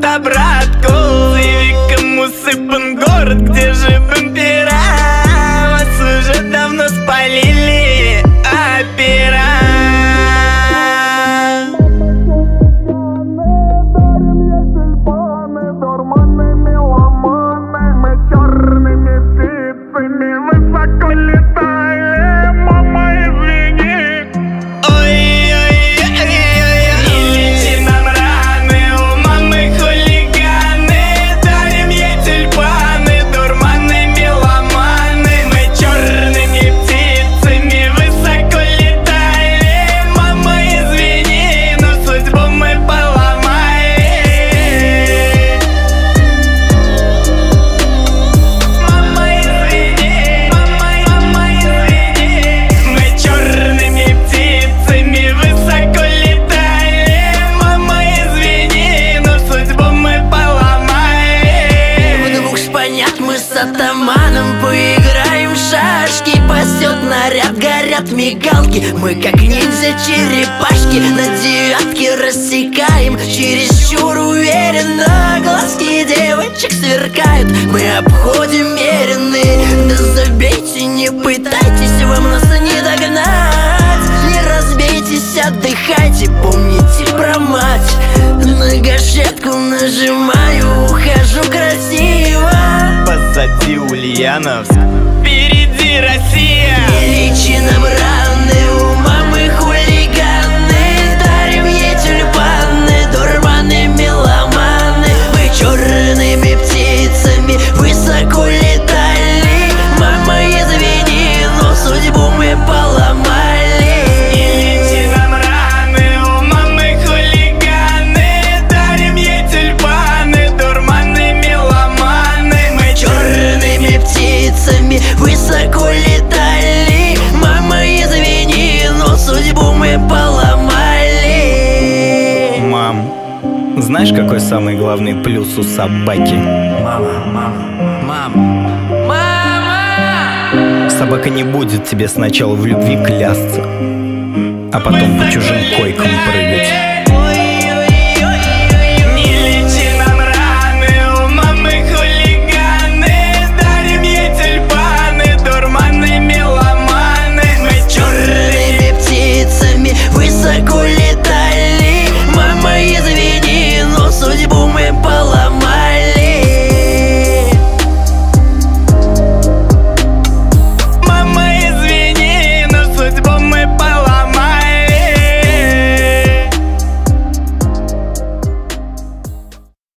обратку. Цивиком усыпан город, где же бампера? Вас уже давно спалили опера. Высоко летаем, мама, извини. Ой-ой-ой-ой-ой, не лечи нам раны, у мамы хулиганы. Дарим ей тюльпаны, дурманы, меломаны. Мы черными птицами высоко летали. Мама, извини, но судьбу мы поломали. Мама, извини, мама, извини. Мы черными птицами высоко летали. Мама, извини, но судьбу мы поломали. В двух шпанях мы с атаманом поиграем в шашки. Пасет наряд, горят мигалки. Мы как ниндзя-черепашки на девятке рассекаем. Чересчур уверенно глазки девочек сверкают. Мы обходим меренные. Да забейте, не пытайтесь, вам нас не догнать. Не разбейтесь, отдыхайте, помните про мать. На гашетку нажимаю, ухожу красиво. Позади Ульяновск, впереди Россия. Не лечи нам раны, у мамы хулиганы. Дарим ей тюльпаны, дурманы, меломаны. Мы черными птицами высоко летали. Мама, извини, но судьбу мы поломали. Не лечи нам раны, у мамы хулиганы. Дарим ей тюльпаны, дурманы, меломаны. Мы Черными птицами высоко летали. Мама, извини, но судьбу мы поломали. Мам, знаешь, какой самый главный плюс у собаки? Мама. Собака не будет тебе сначала в любви клясться, а потом по чужим койкам прыгать.